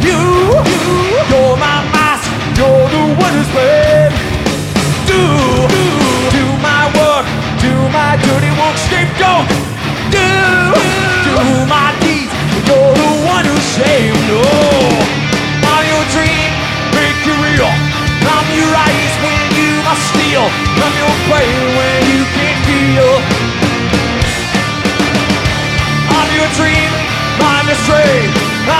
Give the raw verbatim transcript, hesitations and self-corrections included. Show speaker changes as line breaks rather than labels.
You, you're my mask, you're the one who's paid. Do, do my work, do my dirty work, scapegoat. Do, do my deeds, you're the one who's shamed. Oh, I'm your dream, make you real. I'm your ice when you must steal. I'm your pain when you can't feel. I'm your dream, my mystery.